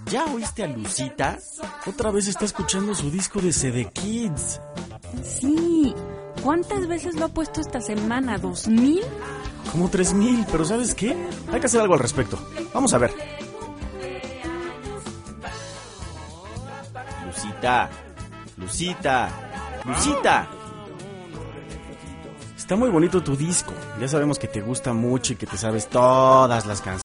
¿Ya oíste a Lucita? Otra vez está escuchando su disco de CD Kids. Sí. ¿Cuántas veces lo ha puesto esta semana? ¿2000? Como 3000, pero ¿sabes qué? Hay que hacer algo al respecto. Vamos a ver. Lucita. Está muy bonito tu disco. Ya sabemos que te gusta mucho y que te sabes todas las canciones.